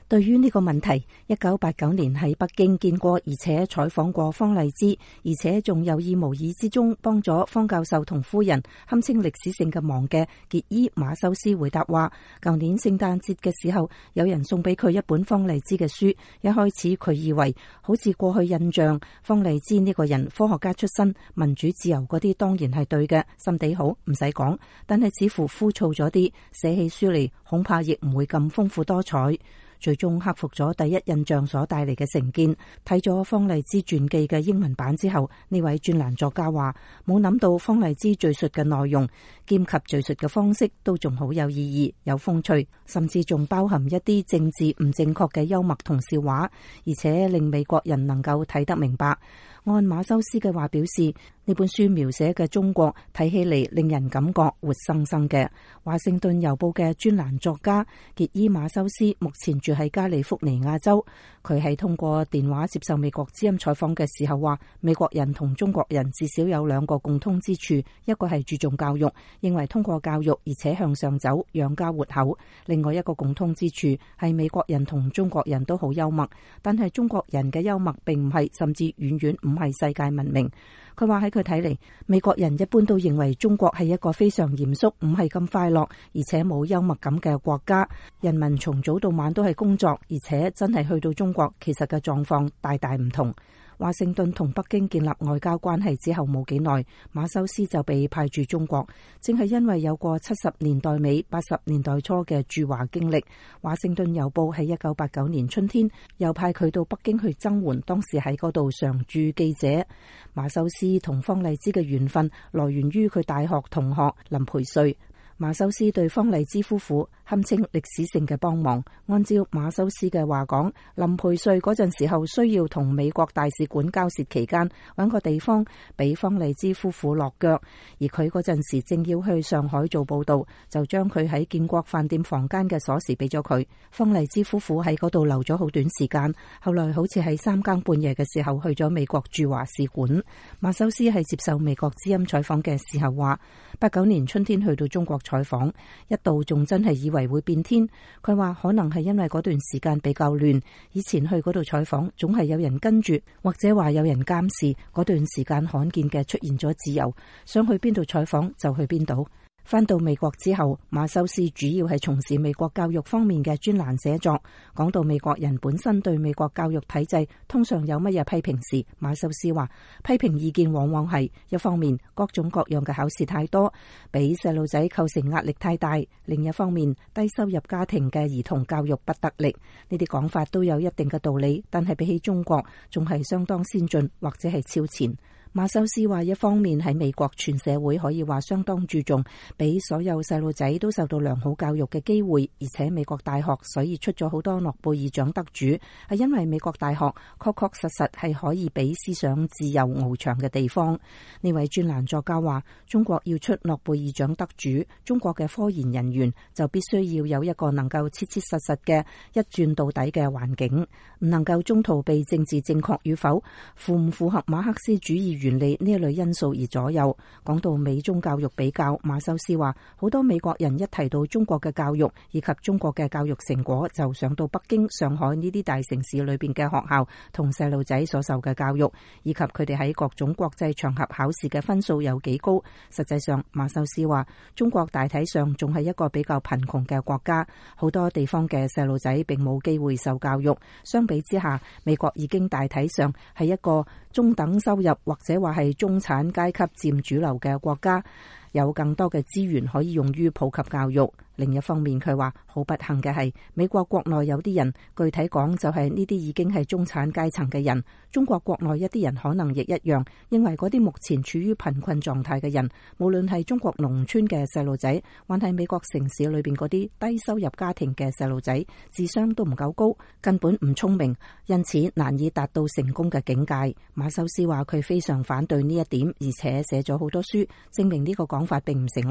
對於呢個問題，1989年喺北京見過而且採訪過方勵之，而且仲有意無意之中幫咗方教授同夫人堪稱歷史性嘅忙嘅傑伊馬修斯回答話，舊年聖誕節嘅時候，有人送俾佢一本方勵之嘅書，一開始佢以為好似過去印象，方勵之呢個人科學家出身，民主自由嗰啲當然係對嘅，心地好唔使講，但係似乎枯燥咗啲，寫起書嚟恐怕亦唔會咁豐富多彩。最終克服咗第一印象所帶嚟嘅成見，睇咗方勵之傳記嘅英文版之後，呢位專欄作家話冇諗到方勵之敘述嘅內容兼及敘述嘅方式都仲好有意義、有風趣，甚至仲包含一啲政治唔正確嘅幽默同笑話，而且令美國人能夠睇得明白。按馬修斯嘅話表示，呢本書描寫嘅中國睇起嚟令人感覺活生生嘅。華盛頓郵報嘅專欄作家傑伊馬修斯目前住喺加利福尼亞州，佢係通過電話接受美國之音採訪嘅時候話，美國人同中國人至少有兩個共通之處，一個係注重教育，認為通過教育而且向上走，養家活口；另外一個共通之處係美國人同中國人都好幽默，但係中國人嘅幽默並唔係，甚至遠遠唔係世界聞名。佢話喺佢睇嚟，美國人一般都認為中國係一個非常嚴肅、唔係咁快樂，而且冇幽默感嘅國家。人民從早到晚都係工作，而且真係去到中國，其實嘅狀況大大唔同。華盛頓同北京建立外交關係之後冇幾耐，馬修斯就被派駐中國，正係因為有過70年代尾80年代初嘅駐華經歷。華盛頓郵報喺1989年春天又派佢到北京去增援當時喺嗰度常駐記者。馬修斯同方勵之嘅緣分來源於佢大學同學林培瑞。馬修斯對方勵之夫婦堪稱歷史性嘅幫忙。按照馬修斯嘅話講，林培瑞嗰陣時候需要同美國大使館交涉期間，揾個地方俾方勵之夫婦落腳，而佢嗰陣時正要去上海做報道，就將佢喺建國飯店房間嘅鎖匙俾咗佢。方勵之夫婦喺嗰度留咗好短時間，後來好似喺3更半夜嘅時候去咗美國駐華使館。馬修斯係接受美國之音採訪嘅時候話，89年春天去到中國採訪，一度仲真係以為會變天。佢話可能係因為嗰段時間比較亂，以前去嗰度採訪總係有人跟住，或者話有人監視。嗰段時間罕見嘅出現咗自由，想去邊度採訪就去邊度。返到美國之後，馬修斯主要係從事美國教育方面嘅專欄寫作。講到美國人本身對美國教育體制通常有乜嘢批評時，馬修斯話批評意見往往係一方面各種各樣嘅考試太多，俾細路仔構成壓力太大；另一方面低收入家庭嘅兒童教育不得力。呢啲講法都有一定嘅道理，但係比起中國仲係相當先進或者係超前。馬修斯話，一方面喺美國全社會可以話相當注重俾所有細路仔都受到良好教育嘅機會，而且美國大學所以出咗好多諾貝爾獎得主，係因為美國大學確確實實係可以俾思想自由翱翔嘅地方。呢位專欄作家話，中國要出諾貝爾獎得主，中國嘅科研人員就必須要有一個能夠切切實實嘅一轉到底嘅環境，唔能夠中途被政治正確與否、符唔符合馬克思主義原理呢一類因素而左右。講到美中教育比較，馬修斯話好多美國人一提到中國嘅教育以及中國嘅教育成果，就想到北京、上海呢啲大城市裏邊嘅學校同細路仔所受嘅教育，以及佢哋喺各種國際場合考試嘅分數有幾高。實際上，馬修斯話中國大體上仲係一個比較貧窮嘅國家，好多地方嘅細路仔並冇機會受教育。相比之下，美國已經大體上係一個中等收入或者話係中產階級佔主流嘅國家，有更多嘅資源可以用於普及教育。另一方面，佢話好不幸嘅係美國國內有啲人，具體講就係呢啲已經係中產階層嘅人。中國國內一啲人可能亦一樣，認為嗰啲目前處於貧困狀態嘅人，無論係中國農村嘅細路仔，還係美國城市裏邊嗰啲低收入家庭嘅細路仔，智商都唔夠高，根本唔聰明，因此難以達到成功嘅境界。馬修斯話佢非常反對呢一點，而且寫咗好多書證明呢個講法並唔成立。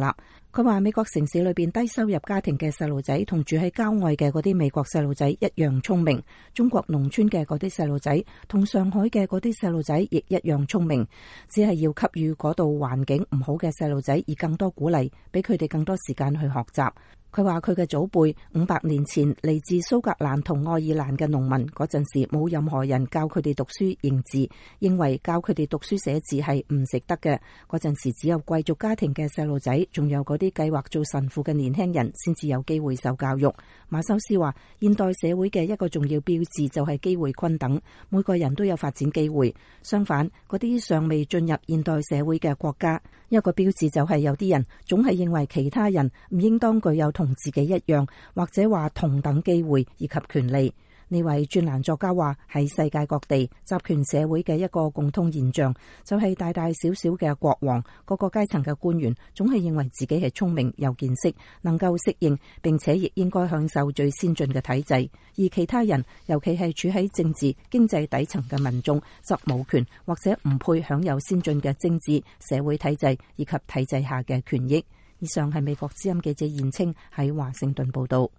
佢話美國城市裏邊低收入家庭嘅細路仔同住喺郊外嘅嗰啲美國細路仔一樣聰明，中國農村嘅嗰啲細路仔同上海嘅嗰啲細路仔亦一樣聰明，只係要給予嗰度環境唔好嘅細路仔以更多鼓勵，俾佢哋更多時間去學習。佢話佢嘅祖輩500年前嚟自蘇格蘭同愛爾蘭嘅農民，嗰陣時冇任何人教佢哋讀書認字，認為教佢哋讀書寫字係唔值得嘅。嗰陣時只有貴族家庭嘅細路仔，仲有嗰啲計劃做神父嘅年輕人先至有機會受教育。馬修斯話，現代社會嘅一個重要標誌就係機會均等，每個人都有發展機會。相反，嗰啲尚未進入現代社會嘅國家，一個標誌就係有啲人總係認為其他人唔應當具有同自己一樣或者話同等機會以及權利。呢位專欄作家話，喺世界各地集權社會嘅一個共通現象就係大大小小嘅國王、各個階層嘅官員總係認為自己係聰明有見識，能夠適應，並且亦應該享受最先進嘅體制，而其他人尤其係處喺政治經濟底層嘅民眾則冇權或者唔配享有先進嘅政治社會體制以及體制下嘅權益。以上係美國之音記者燕青喺華盛頓報道。